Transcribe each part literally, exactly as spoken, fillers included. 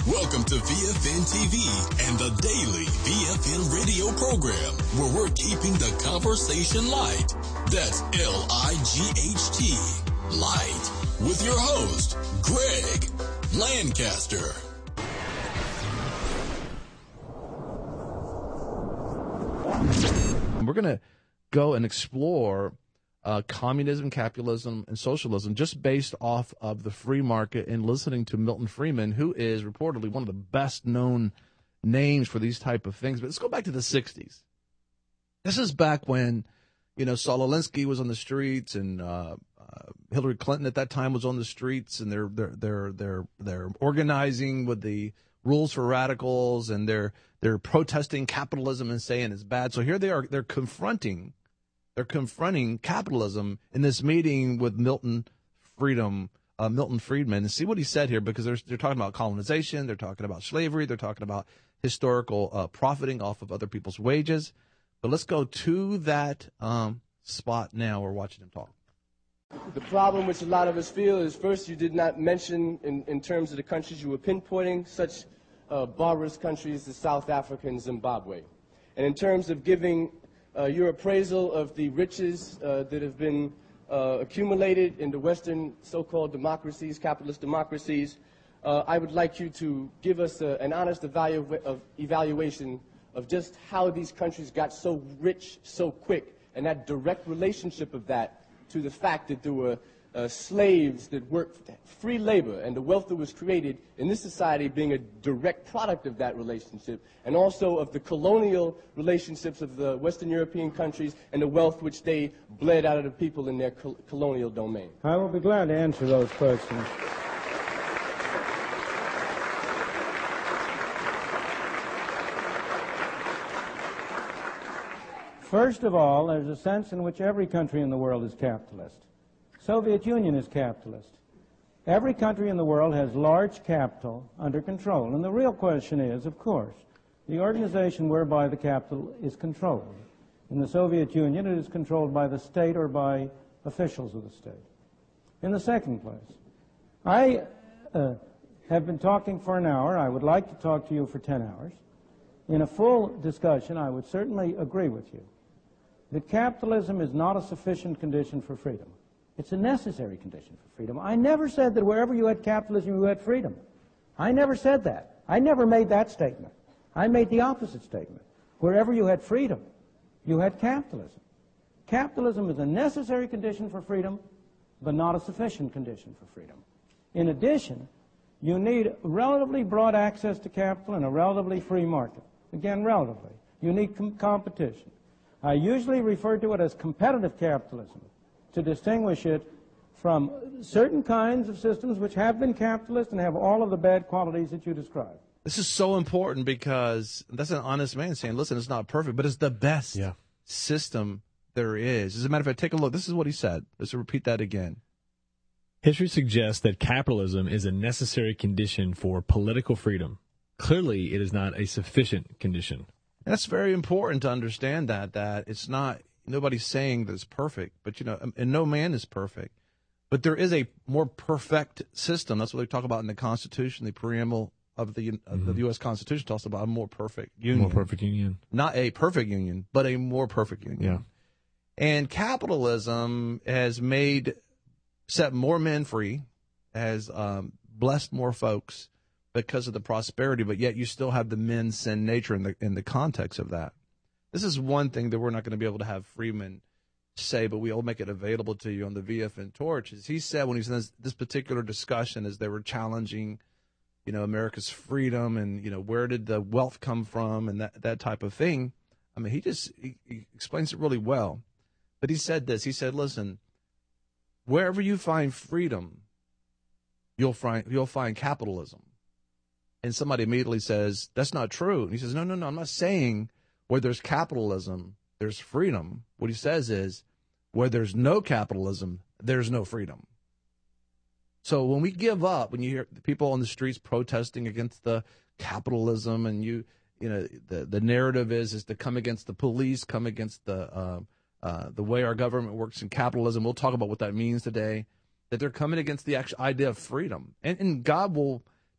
Welcome to V F N T V and the daily V F N radio program, where we're keeping the conversation light. That's L I G H T, light, with your host, Greg Lancaster. We're going to go and explore uh, communism, capitalism, and socialism just based off of the free market and listening to Milton Friedman, who is reportedly one of the best-known names for these type of things. But let's go back to the sixties. This is back when, you know, Saul Alinsky was on the streets, and uh, uh, Hillary Clinton at that time was on the streets, and they're they're they're they're they're organizing with the Rules for Radicals, and they're they're protesting capitalism and saying it's bad. So here they are, they're confronting, they're confronting capitalism in this meeting with Milton Freedom, uh, Milton Friedman, and see what he said here, because they're they're talking about colonization, they're talking about slavery, they're talking about historical uh, profiting off of other people's wages. But let's go to that um, spot now. We're watching him talk. The problem which a lot of us feel is, first, you did not mention in, in terms of the countries you were pinpointing, such uh, barbarous countries as South Africa and Zimbabwe. And in terms of giving uh, your appraisal of the riches uh, that have been uh, accumulated in the Western so-called democracies, capitalist democracies, uh, I would like you to give us a, an honest evalu- of evaluation of just how these countries got so rich so quick, and that direct relationship of that to the fact that there were uh, slaves that worked free labor, and the wealth that was created in this society being a direct product of that relationship, and also of the colonial relationships of the Western European countries and the wealth which they bled out of the people in their col- colonial domain. I will be glad to answer those questions. First of all, there's a sense in which every country in the world is capitalist. Soviet Union is capitalist. Every country in the world has large capital under control. And the real question is, of course, the organization whereby the capital is controlled. In the Soviet Union, it is controlled by the state or by officials of the state. In the second place, I uh, have been talking for an hour. I would like to talk to you for ten hours. In a full discussion, I would certainly agree with you that capitalism is not a sufficient condition for freedom. It's a necessary condition for freedom. I never said that wherever you had capitalism, you had freedom. I never said that. I never made that statement. I made the opposite statement. Wherever you had freedom, you had capitalism. Capitalism is a necessary condition for freedom, but not a sufficient condition for freedom. In addition, you need relatively broad access to capital and a relatively free market. Again, relatively. You need com- competition. I usually refer to it as competitive capitalism to distinguish it from certain kinds of systems which have been capitalist and have all of the bad qualities that you described. This is so important, because that's an honest man saying, listen, it's not perfect, but it's the best yeah. system there is. As a matter of fact, take a look. This is what he said. Let's repeat that again. History suggests that capitalism is a necessary condition for political freedom. Clearly, it is not a sufficient condition. That's very important to understand that, that it's not, nobody's saying that it's perfect, but, you know, and no man is perfect. But there is a more perfect system. That's what they talk about in the Constitution. The preamble of the, mm-hmm. of the U S Constitution talks about a more perfect union. More perfect union. Not a perfect union, but a more perfect union. Yeah. And capitalism has made, set more men free, has um, blessed more folks because of the prosperity, but yet you still have the men sin nature in the in the context of that. This is one thing that we're not going to be able to have Freeman say, but we'll make it available to you on the V F N Torch. Is he said when he says this particular discussion, as they were challenging, you know, America's freedom and, you know, where did the wealth come from and that, that type of thing. I mean, he just he, he explains it really well. But he said this. He said, listen, wherever you find freedom, you'll find you'll find capitalism. And somebody immediately says, that's not true. And he says, no, no, no, I'm not saying where there's capitalism, there's freedom. What he says is, where there's no capitalism, there's no freedom. So when we give up, when you hear people on the streets protesting against the capitalism, and you, you know, the, the narrative is is to come against the police, come against the uh, uh, the way our government works in capitalism. We'll talk about what that means today. That they're coming against the actual idea of freedom, and, and God will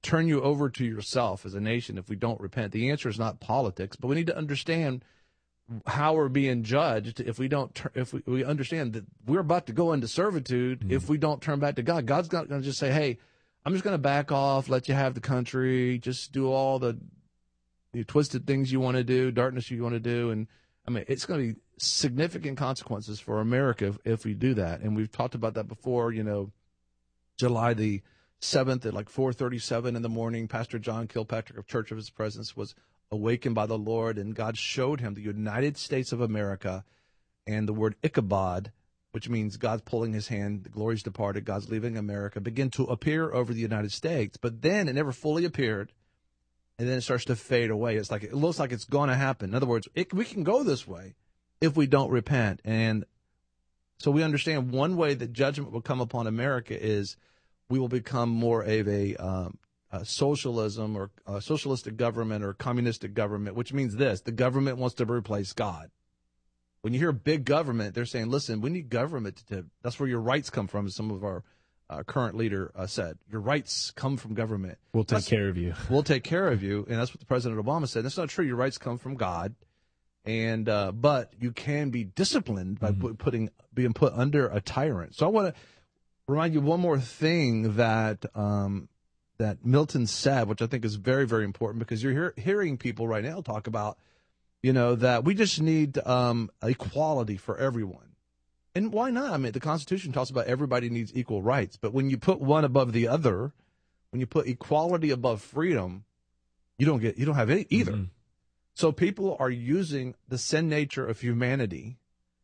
turn you over to yourself as a nation if we don't repent. The answer is not politics, but we need to understand how we're being judged if we don't tur- if we, we understand that we're about to go into servitude mm-hmm. if we don't turn back to God. God's not going to just say, hey, I'm just going to back off, let you have the country, just do all the, the twisted things you want to do, darkness you want to do. And I mean, it's going to be significant consequences for America if, if we do that. And we've talked about that before. You know, July the seventh at like four thirty-seven in the morning, Pastor John Kilpatrick of Church of His Presence was awakened by the Lord, and God showed him the United States of America and the word Ichabod, which means God's pulling his hand, the glory's departed, God's leaving America, begin to appear over the United States. But then it never fully appeared, and then it starts to fade away. It's like it looks like it's going to happen. In other words, it, we can go this way if we don't repent. And so we understand one way that judgment will come upon America is we will become more of a um, Uh, socialism or uh, socialistic government or communistic government, which means this: the government wants to replace God. When you hear big government, they're saying, listen, we need government to, that's where your rights come from, as some of our uh, current leader uh, said. Your rights come from government. We'll take that's, care of you. We'll take care of you. And that's what the President Obama said. That's not true. Your rights come from God. And uh, but you can be disciplined by mm-hmm. putting being put under a tyrant. So I want to remind you one more thing that um, that Milton said, which I think is very, very important, because you're hear, hearing people right now talk about, you know, that we just need um, equality for everyone. And why not? I mean, the Constitution talks about everybody needs equal rights. But when you put one above the other, when you put equality above freedom, you don't get, you don't have any either. Mm-hmm. So people are using the sin nature of humanity,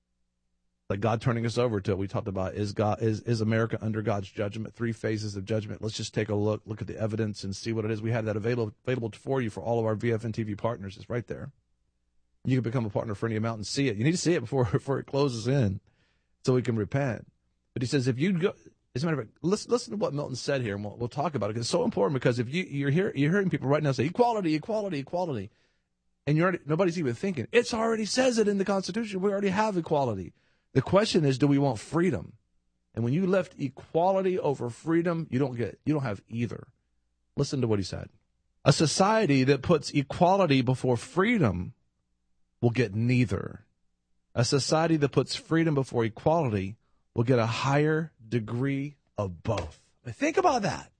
like God turning us over to it. We talked about, is God is is America under God's judgment? Three phases of judgment. Let's just take a look, look at the evidence and see what it is. We have that available available for you for all of our V F N T V partners. It's right there. You can become a partner for any amount and see it. You need to see it before before it closes in, so we can repent. But he says, if you go, as a matter of fact, listen, listen to what Milton said here, and we'll, we'll talk about it, because it's so important. Because if you you're here, you're hearing people right now say equality, equality, equality, and you're already, nobody's even thinking. It's already says it in the Constitution. We already have equality. The question is, do we want freedom? And when you left equality over freedom, you don't get, you don't have either. Listen to what he said. A society that puts equality before freedom will get neither. A society that puts freedom before equality will get a higher degree of both. Now, think about that.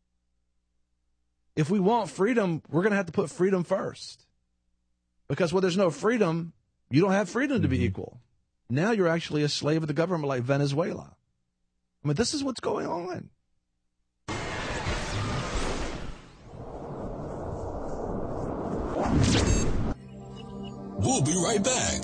If we want freedom, we're going to have to put freedom first. Because when there's no freedom, you don't have freedom to be mm-hmm. equal. Now you're actually a slave of the government, like Venezuela. I mean, this is what's going on. We'll be right back.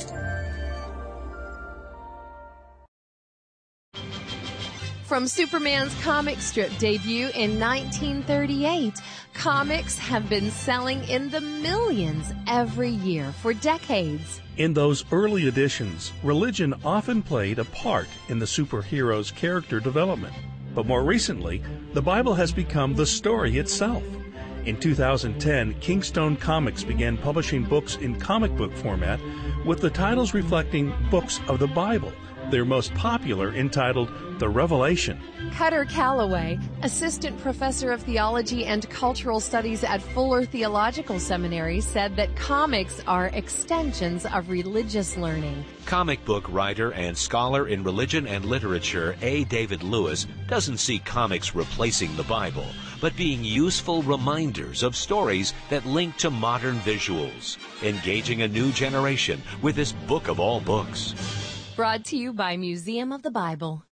From Superman's comic strip debut in nineteen thirty-eight, comics have been selling in the millions every year for decades. In those early editions, religion often played a part in the superhero's character development. But more recently, the Bible has become the story itself. In two thousand ten, Kingstone Comics began publishing books in comic book format with the titles reflecting books of the Bible, their most popular entitled The Revelation. Cutter Calloway, assistant professor of theology and cultural studies at Fuller Theological Seminary, said that comics are extensions of religious learning. Comic book writer and scholar in religion and literature A. David Lewis doesn't see comics replacing the Bible, but being useful reminders of stories that link to modern visuals, engaging a new generation with this book of all books. Brought to you by Museum of the Bible.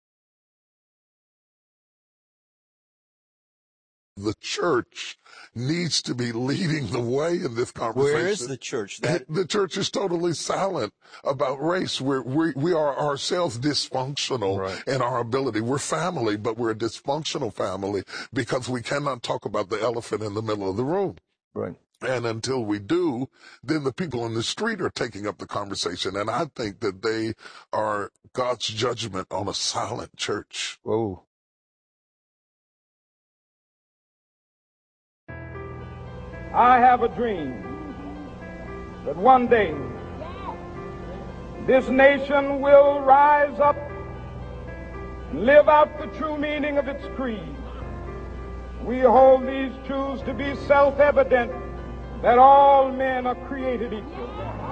The church needs to be leading the way in this conversation. Where is the church? That... The church is totally silent about race. We're, we we are ourselves dysfunctional right. in our ability. We're family, but we're a dysfunctional family because we cannot talk about the elephant in the middle of the room. Right. And until we do, then the people in the street are taking up the conversation. And I think that they are God's judgment on a silent church. Whoa. I have a dream that one day this nation will rise up and live out the true meaning of its creed. We hold these truths to be self-evident, that all men are created equal.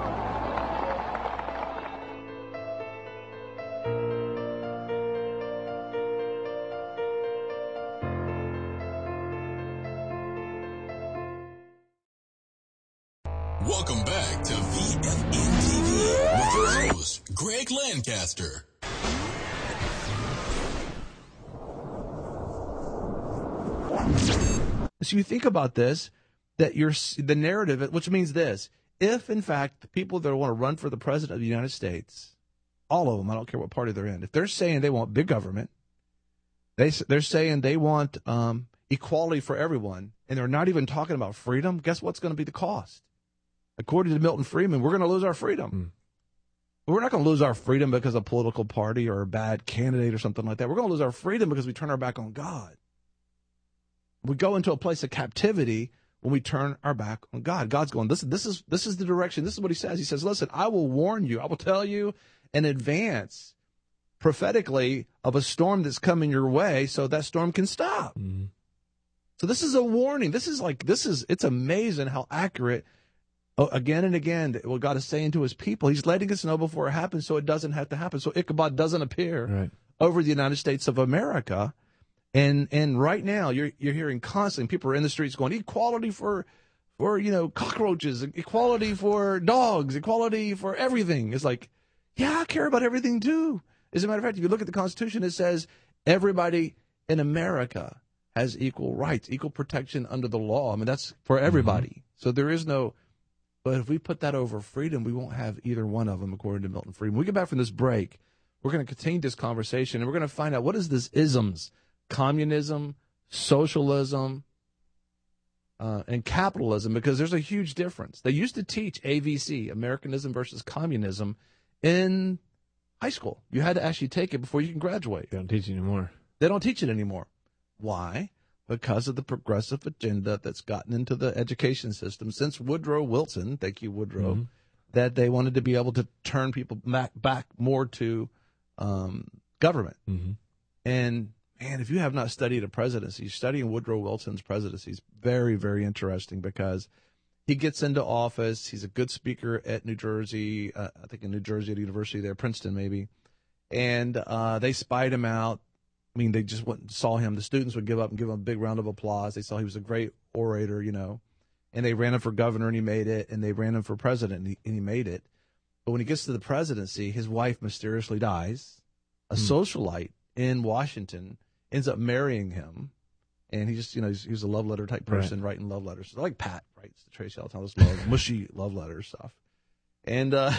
Welcome back to V F N T V with your host, Greg Lancaster. So you think about this, that you're the narrative, which means this: if in fact the people that want to run for the president of the United States, all of them, I don't care what party they're in, if they're saying they want big government, they they're saying they want um, equality for everyone, and they're not even talking about freedom, guess what's going to be the cost? According to Milton Friedman, we're going to lose our freedom. Mm. We're not going to lose our freedom because of a political party or a bad candidate or something like that. We're going to lose our freedom because we turn our back on God. We go into a place of captivity when we turn our back on God. God's going, listen, this is this is the direction. This is what he says. He says, listen, I will warn you. I will tell you in advance, prophetically, of a storm that's coming your way so that storm can stop. Mm. So this is a warning. This is like, this is, it's amazing how accurate, again and again, what God is saying to his people. He's letting us know before it happens so it doesn't have to happen. So Ichabod doesn't appear right. over the United States of America. And and right now you're you're hearing constantly people are in the streets going, equality for for you know cockroaches, equality for dogs, equality for everything. It's like, yeah, I care about everything too. As a matter of fact, if you look at the Constitution, it says everybody in America has equal rights, equal protection under the law. I mean, that's for everybody. Mm-hmm. So there is no, but if we put that over freedom, we won't have either one of them, according to Milton Friedman. When we get back from this break, we're going to continue this conversation, and we're going to find out what is this isms. Communism, socialism, uh, and capitalism, because there's a huge difference. They used to teach A V C, Americanism versus communism, in high school. You had to actually take it before you can graduate. They don't teach it anymore. They don't teach it anymore. Why? Because of the progressive agenda that's gotten into the education system since Woodrow Wilson, thank you, Woodrow, mm-hmm. that they wanted to be able to turn people back, back more to um, government. Mm-hmm. And man, if you have not studied a presidency, studying Woodrow Wilson's presidency is very, very interesting because he gets into office. He's a good speaker at New Jersey, uh, I think in New Jersey at the University there, Princeton maybe. And uh, they spied him out. I mean, they just went and saw him. The students would give up and give him a big round of applause. They saw he was a great orator, you know. And they ran him for governor, and he made it. And they ran him for president, and he, and he made it. But when he gets to the presidency, his wife mysteriously dies. A hmm. socialite in Washington ends up marrying him, and he just, you know, he's, he's a love letter type person, right. writing love letters. Like Pat writes to Tracy all the time, this love, mushy love letter stuff. And, uh,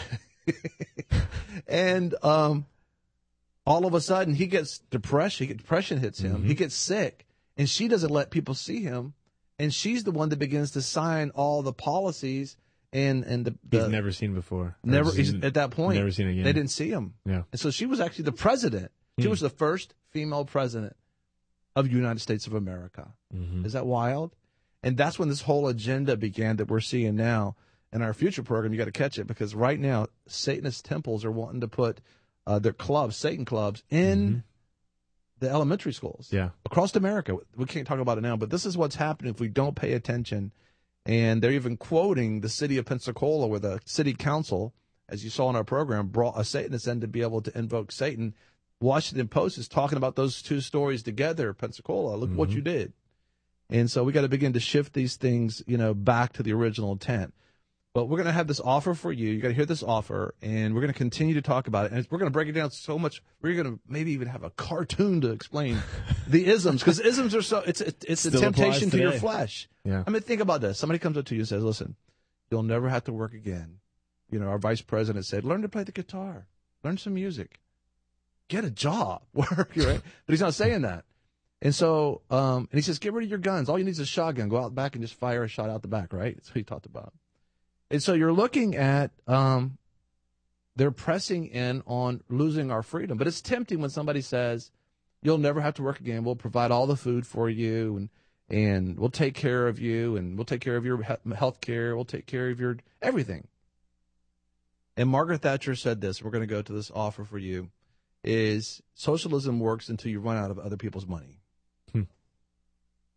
and, um, all of a sudden he gets depression, he, depression hits him, mm-hmm. he gets sick, and she doesn't let people see him, and she's the one that begins to sign all the policies and, and the, the he's never seen before. Never, he's, he's, at that point, never seen again. They didn't see him. Yeah. And so she was actually the president. She mm. was the first female president of the United States of America. Mm-hmm. Is that wild? And that's when this whole agenda began that we're seeing now in our future program. You got to catch it, because right now Satanist temples are wanting to put uh, their clubs, Satan clubs, in mm-hmm. the elementary schools yeah. across America. We can't talk about it now, but this is what's happening if we don't pay attention. And they're even quoting the city of Pensacola, where the city council, as you saw in our program, brought a Satanist in to be able to invoke Satan. Washington Post is talking about those two stories together. Pensacola, look mm-hmm. what you did. And so we got to begin to shift these things, you know, back to the original intent. But we're going to have this offer for you. You got to hear this offer, and we're going to continue to talk about it. And we're going to break it down so much. We're going to maybe even have a cartoon to explain the isms, because isms are so, it's it's, it's a temptation to your flesh. Yeah. I mean, think about this. Somebody comes up to you and says, listen, you'll never have to work again. You know, our vice president said, learn to play the guitar, learn some music. Get a job, work, right? But he's not saying that. And so, um, and he says, get rid of your guns. All you need is a shotgun. Go out back and just fire a shot out the back, right? That's what he talked about. And so you're looking at, um, they're pressing in on losing our freedom. But it's tempting when somebody says, you'll never have to work again. We'll provide all the food for you, and and we'll take care of you, and we'll take care of your health care. We'll take care of your everything. And Margaret Thatcher said this, we're going to go to this offer for you, is socialism works until you run out of other people's money. Hmm.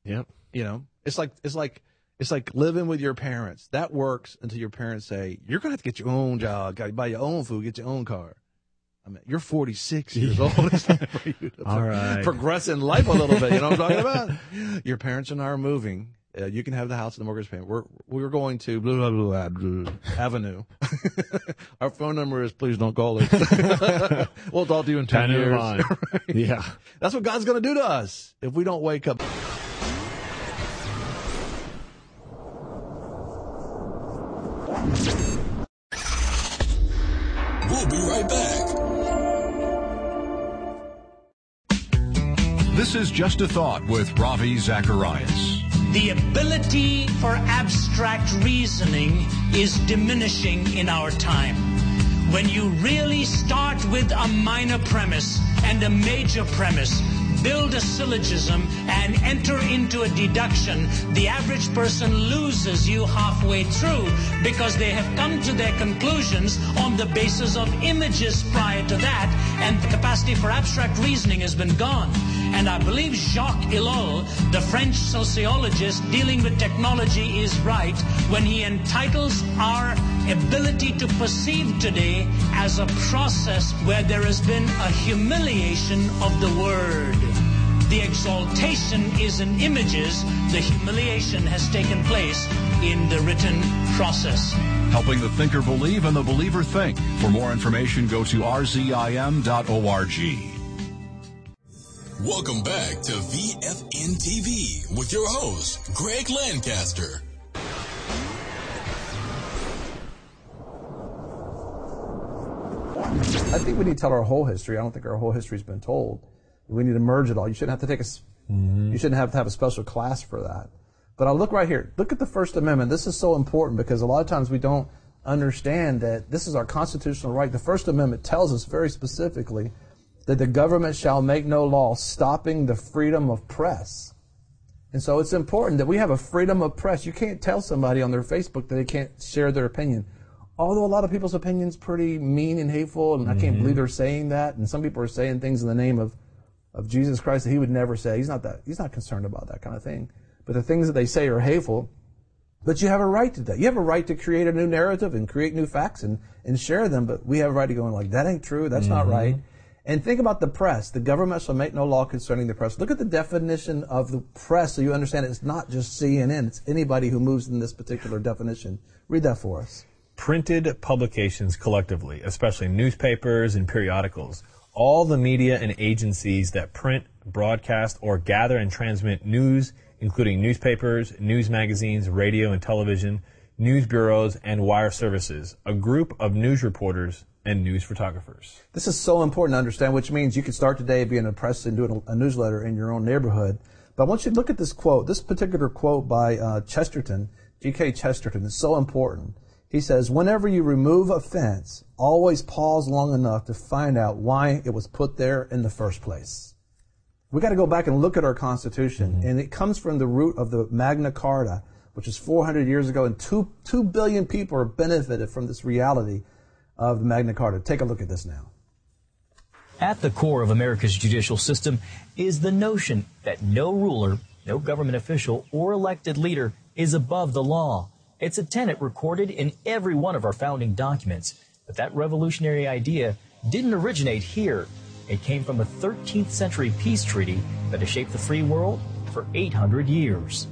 Yep. You know, it's like it's like it's like living with your parents. That works until your parents say you're gonna have to get your own job, got to buy your own food, get your own car. I mean, you're forty-six years old. It's time for you to All right. progress in life a little bit. You know what I'm talking about? Your parents and I are moving. Uh, you can have the house and the mortgage payment. We're we're going to blah blah blah, blah Avenue. Our phone number is please don't call us. We'll talk to you in ten Kind of years. on. Right? Yeah. That's what God's going to do to us if we don't wake up. We'll be right back. This is Just a Thought with Ravi Zacharias. The ability for abstract reasoning is diminishing in our time. When you really start with a minor premise and a major premise, build a syllogism and enter into a deduction, the average person loses you halfway through because they have come to their conclusions on the basis of images prior to that, and the capacity for abstract reasoning has been gone. And I believe Jacques Ellul, the French sociologist dealing with technology, is right when he entitles our ability to perceive today as a process where there has been a humiliation of the word. The exaltation is in images. The humiliation has taken place in the written process. Helping the thinker believe and the believer think. For more information, go to r z i m dot org. Welcome back to V F N T V with your host, Greg Lancaster. I think we need to tell our whole history. I don't think our whole history's been told. We need to merge it all. You shouldn't have to take a, mm-hmm. you shouldn't have to have a special class for that. But I'll look right here. Look at the First Amendment. This is so important because a lot of times we don't understand that this is our constitutional right. The First Amendment tells us very specifically that the government shall make no law stopping the freedom of press. And so it's important that we have a freedom of press. You can't tell somebody on their Facebook that they can't share their opinion. Although a lot of people's opinion's pretty mean and hateful, and mm-hmm. I can't believe they're saying that. And some people are saying things in the name of, of Jesus Christ that he would never say. He's not that, he's not concerned about that kind of thing. But the things that they say are hateful. But you have a right to that. You have a right to create a new narrative and create new facts and, and share them. But we have a right to go and like, that ain't true. That's mm-hmm. not right. And think about the press. The government shall make no law concerning the press. Look at the definition of the press so you understand it's not just C N N. It's anybody who moves in this particular definition. Read that for us. Printed publications collectively, especially newspapers and periodicals, all the media and agencies that print, broadcast, or gather and transmit news, including newspapers, news magazines, radio and television, news bureaus, and wire services, a group of news reporters and news photographers. This is so important to understand, which means you can start today being a press and doing a newsletter in your own neighborhood. But I want you to look at this quote. This particular quote by uh, Chesterton, G K Chesterton, is so important. He says, whenever you remove a fence, always pause long enough to find out why it was put there in the first place. We got to go back and look at our Constitution, mm-hmm. and it comes from the root of the Magna Carta, which is four hundred years ago, and two, two billion people are benefited from this reality of the Magna Carta. Take a look at this now. At the core of America's judicial system is the notion that no ruler, no government official, or elected leader is above the law. It's a tenet recorded in every one of our founding documents. But that revolutionary idea didn't originate here. It came from a thirteenth century peace treaty that has shaped the free world for eight hundred years.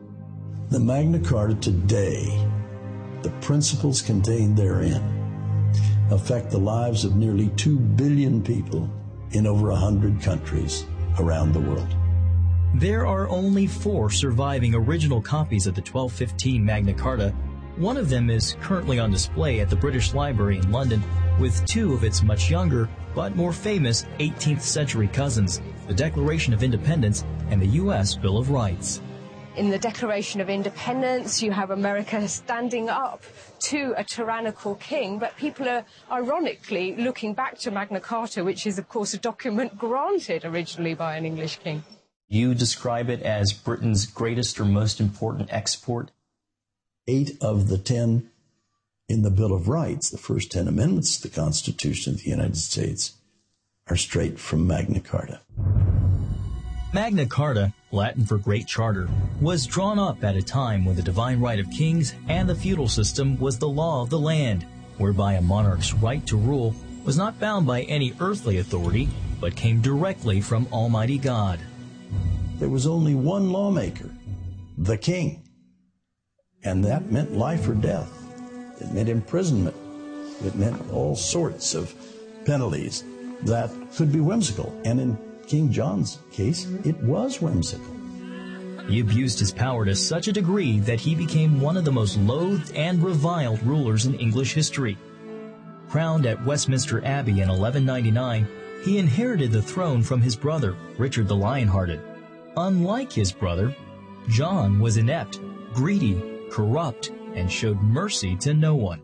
The Magna Carta today, the principles contained therein, affect the lives of nearly two billion people in over one hundred countries around the world. There are only four surviving original copies of the twelve fifteen Magna Carta. One of them is currently on display at the British Library in London, with two of its much younger but more famous eighteenth century cousins, the Declaration of Independence and the U S Bill of Rights. In the Declaration of Independence, you have America standing up to a tyrannical king, but people are ironically looking back to Magna Carta, which is, of course, a document granted originally by an English king. You describe it as Britain's greatest or most important export? Eight of the ten in the Bill of Rights, the first ten amendments to the Constitution of the United States, are straight from Magna Carta. Magna Carta, Latin for Great Charter, was drawn up at a time when the divine right of kings and the feudal system was the law of the land, whereby a monarch's right to rule was not bound by any earthly authority, but came directly from Almighty God. There was only one lawmaker, the king, and that meant life or death. It meant imprisonment. It meant all sorts of penalties that could be whimsical, and in King John's case, it was whimsical. He abused his power to such a degree that he became one of the most loathed and reviled rulers in English history. Crowned at Westminster Abbey in eleven ninety-nine, he inherited the throne from his brother, Richard the Lionhearted. Unlike his brother, John was inept, greedy, corrupt, and showed mercy to no one.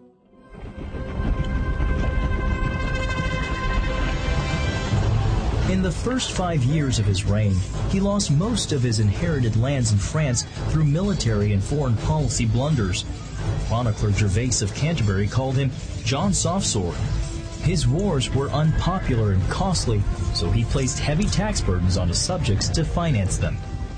In the first five years of his reign, he lost most of his inherited lands in France through military and foreign policy blunders. Chronicler Gervase of Canterbury called him John Softsword. His wars were unpopular and costly, so he placed heavy tax burdens on his subjects to finance them.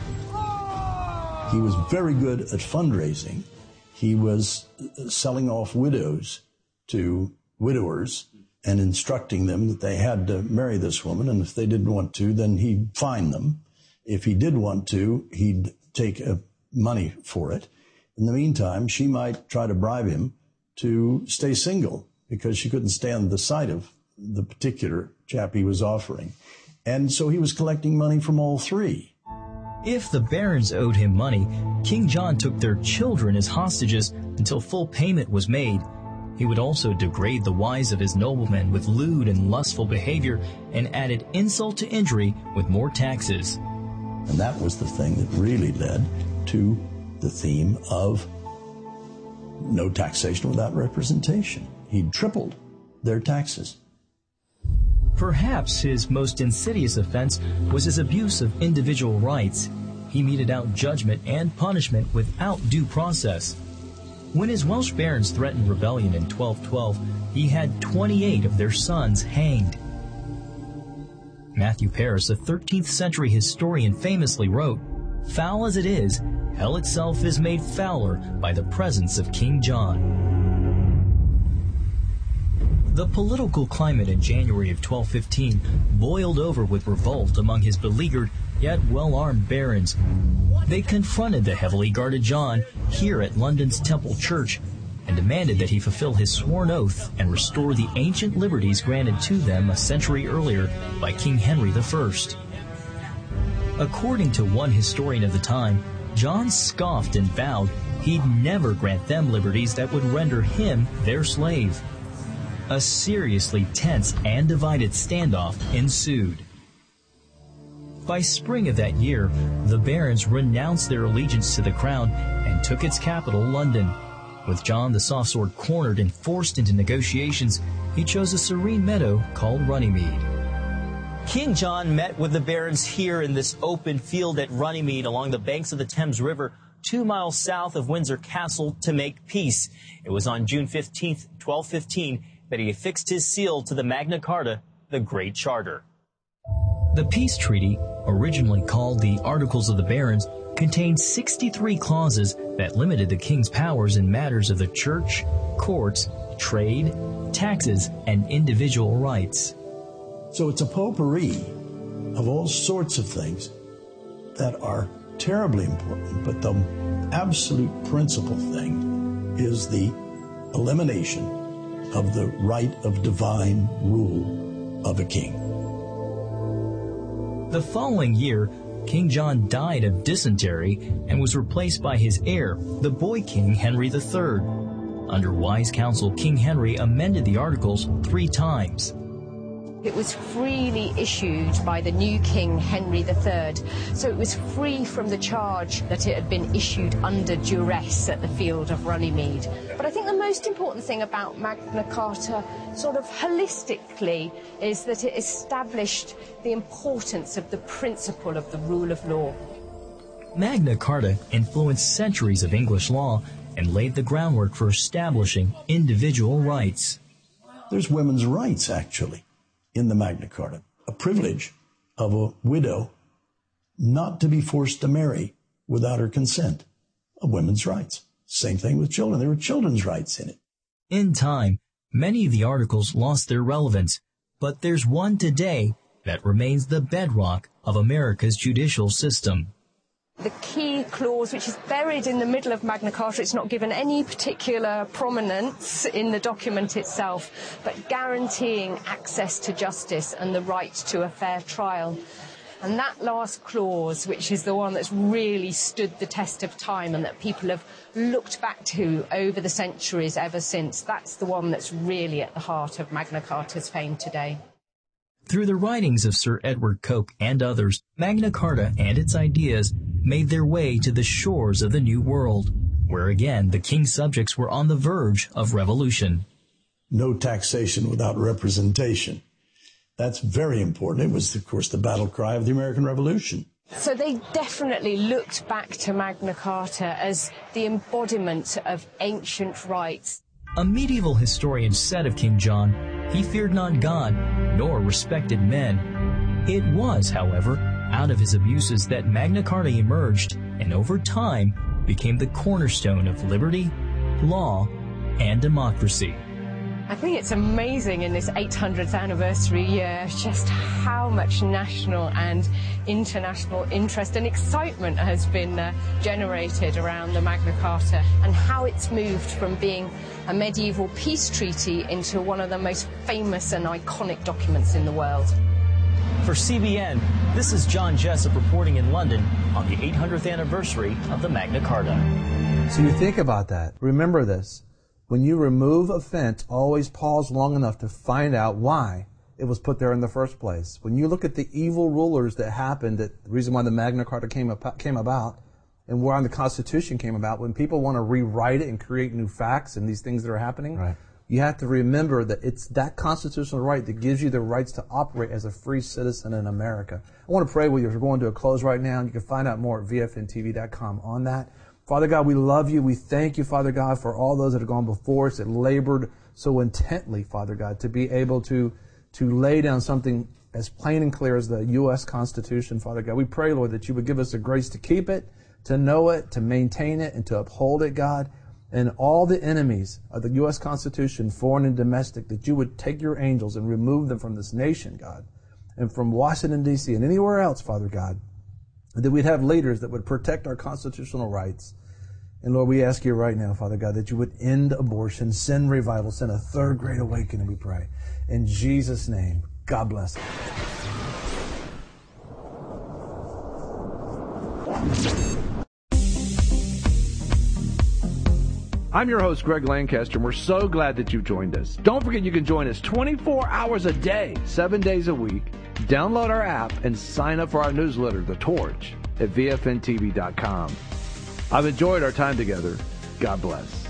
He was very good at fundraising. He was selling off widows to widowers and instructing them that they had to marry this woman, and if they didn't want to, then he'd fine them. If he did want to, he'd take uh, money for it. In the meantime, she might try to bribe him to stay single because she couldn't stand the sight of the particular chap he was offering. And so he was collecting money from all three. If the barons owed him money, King John took their children as hostages until full payment was made. He would also degrade the wives of his noblemen with lewd and lustful behavior and added insult to injury with more taxes. And that was the thing that really led to the theme of no taxation without representation. He tripled their taxes. Perhaps his most insidious offense was his abuse of individual rights. He meted out judgment and punishment without due process. When his Welsh barons threatened rebellion in twelve twelve, he had twenty-eight of their sons hanged. Matthew Paris, a thirteenth century historian, famously wrote, "Foul as it is, hell itself is made fouler by the presence of King John." The political climate in January of twelve fifteen boiled over with revolt among his beleaguered yet well-armed barons. They confronted the heavily guarded John here at London's Temple Church and demanded that he fulfill his sworn oath and restore the ancient liberties granted to them a century earlier by King Henry the First. According to one historian of the time, John scoffed and vowed he'd never grant them liberties that would render him their slave. A seriously tense and divided standoff ensued. By spring of that year, the barons renounced their allegiance to the crown and took its capital, London. With John the Softsword cornered and forced into negotiations, he chose a serene meadow called Runnymede. King John met with the barons here in this open field at Runnymede along the banks of the Thames River, two miles south of Windsor Castle, to make peace. It was on June fifteenth, twelve fifteen, that he affixed his seal to the Magna Carta, the Great Charter. The peace treaty, originally called the Articles of the Barons, contained sixty-three clauses that limited the king's powers in matters of the church, courts, trade, taxes, and individual rights. So it's a potpourri of all sorts of things that are terribly important, but the absolute principal thing is the elimination of the right of divine rule of a king. The following year, King John died of dysentery and was replaced by his heir, the boy king Henry the Third. Under wise counsel, King Henry amended the Articles three times. It was freely issued by the new king, Henry the Third, so it was free from the charge that it had been issued under duress at the field of Runnymede. But I think the most important thing about Magna Carta, sort of holistically, is that it established the importance of the principle of the rule of law. Magna Carta influenced centuries of English law and laid the groundwork for establishing individual rights. There's women's rights, actually, in the Magna Carta. A privilege of a widow not to be forced to marry without her consent. A women's rights. Same thing with children. There were children's rights in it. In time, many of the articles lost their relevance, but there's one today that remains the bedrock of America's judicial system. The key clause, which is buried in the middle of Magna Carta, it's not given any particular prominence in the document itself, but guaranteeing access to justice and the right to a fair trial. And that last clause, which is the one that's really stood the test of time and that people have looked back to over the centuries ever since, that's the one that's really at the heart of Magna Carta's fame today. Through the writings of Sir Edward Coke and others, Magna Carta and its ideas made their way to the shores of the New World, where again the king's subjects were on the verge of revolution. No taxation without representation. That's very important. It was, of course, the battle cry of the American Revolution. So they definitely looked back to Magna Carta as the embodiment of ancient rights. A medieval historian said of King John, he feared not God, nor respected men. It was, however, out of his abuses that Magna Carta emerged and over time became the cornerstone of liberty, law, and democracy. I think it's amazing in this eight hundredth anniversary year just how much national and international interest and excitement has been uh, generated around the Magna Carta and how it's moved from being a medieval peace treaty into one of the most famous and iconic documents in the world. For C B N, this is John Jessup reporting in London on the eight hundredth anniversary of the Magna Carta. So you think about that. Remember this. When you remove a fence, always pause long enough to find out why it was put there in the first place. When you look at the evil rulers that happened, that the reason why the Magna Carta came, up, came about, and why the Constitution came about, when people want to rewrite it and create new facts and these things that are happening, right, you have to remember that it's that constitutional right that gives you the rights to operate as a free citizen in America. I want to pray with you. We're going to a close right now, and you can find out more at V F N T V dot com on that. Father God, we love you. We thank you, Father God, for all those that have gone before us that labored so intently, Father God, to be able to, to lay down something as plain and clear as the U S Constitution, Father God. We pray, Lord, that you would give us the grace to keep it, to know it, to maintain it, and to uphold it, God. And all the enemies of the U S Constitution, foreign and domestic, that you would take your angels and remove them from this nation, God, and from Washington, D C and anywhere else, Father God. That we'd have leaders that would protect our constitutional rights. And Lord, we ask you right now, Father God, that you would end abortion, send revival, send a third great awakening, we pray. In Jesus' name, God bless. I'm your host, Greg Lancaster, and we're so glad that you've joined us. Don't forget you can join us twenty-four hours a day, seven days a week. Download our app and sign up for our newsletter, The Torch, at V F N T V dot com. I've enjoyed our time together. God bless.